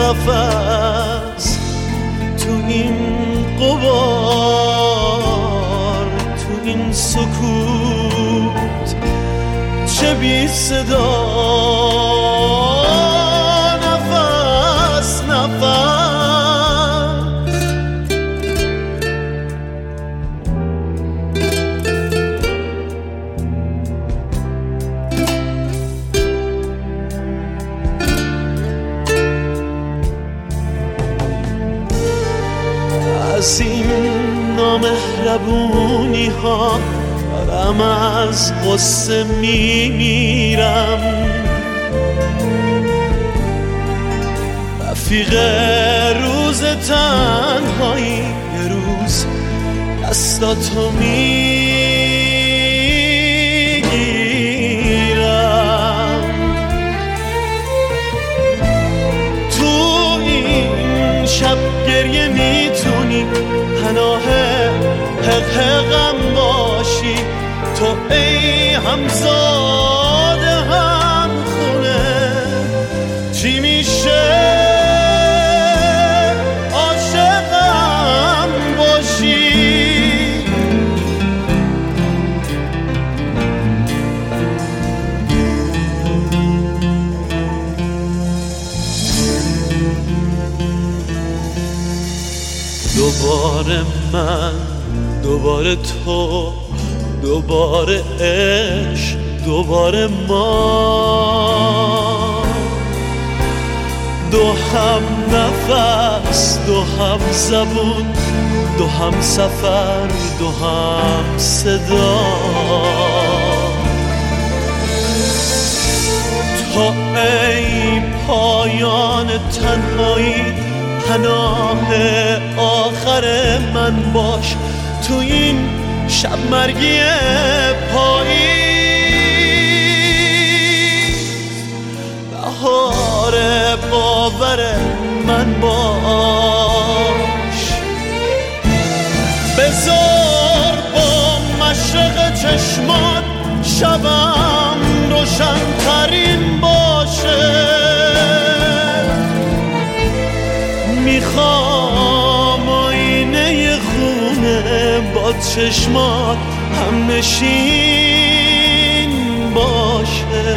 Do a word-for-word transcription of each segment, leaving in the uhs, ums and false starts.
قفس، تو این غبار، تو این سکوت، چه بی صدا نفس نفس. از این نامهربونی ها دارم از غصه میمیرم، رفیق روز تنهایی یه روز دستاتو میگیرم. تو این شب گریه میتونی پناه حق حقم باشی، تو ای همزاده هم خونه، چی میشه عاشقم باشی. دوباره من، دوباره تو، دوباره عشق، دوباره ما، دو هم نفس، دو هم زبون، دو هم سفر، دو هم صدا. تو ای پایان تنهایی، پناه آخر من باش، تو این شب مرگی پاییز، بهار باور من باش. بذار با مشرق چشمات شبم روشن ترین باشه، میخوام آینه خونه با چشمات هم نشین باشه.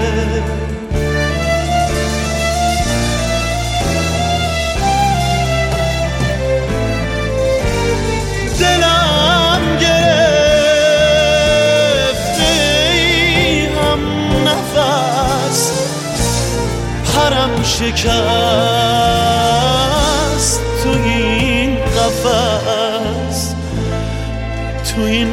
دلم گرفته ای هم نفس، پرم شکست تو این قفس، تو این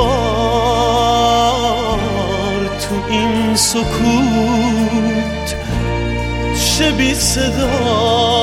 غبار، تو این سکوت، چه بی صدا